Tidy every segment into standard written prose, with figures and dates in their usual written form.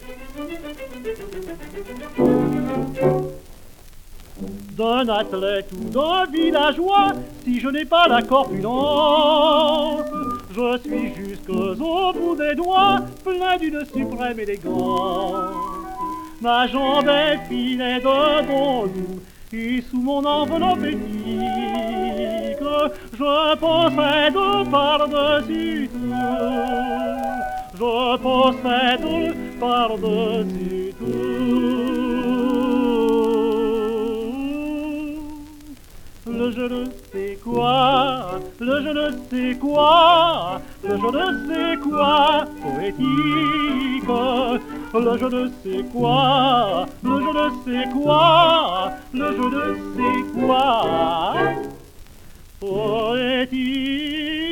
D'un athlète ou d'un villageois, si je n'ai pas la corpulence, je suis jusqu'au bout des doigts, plein d'une suprême élégance. Ma jambe est fine et de bon goût, et sous mon enveloppe éthique, je possède par-dessus tout, je possède par-dessus tout. Le je ne sais quoi, le je ne sais quoi, le je ne sais quoi, poétique. Le je ne sais quoi, le je ne sais quoi, le je ne sais quoi, poétique.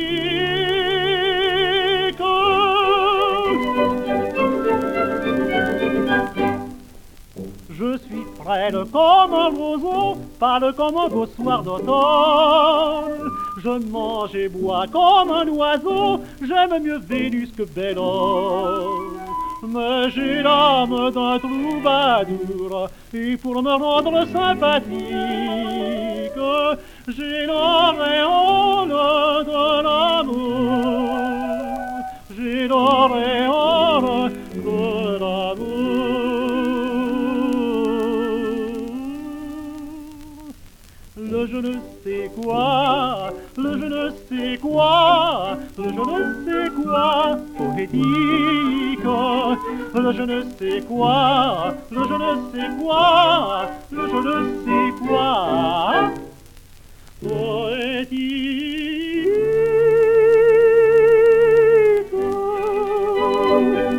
Je suis frêle comme un roseau, pâle comme un beau soir d'automne. Je mange et bois comme un oiseau, j'aime mieux Vénus que Bellone. Mais j'ai l'âme d'un troubadour, et pour me rendre sympathique, j'ai l'auréole de l'amour, j'ai l'auréole de l'amour. Le je ne sais quoi, le je ne sais quoi, le je ne sais quoi, poétique. Le je ne sais quoi, le je ne sais quoi, le je ne sais quoi, poétique.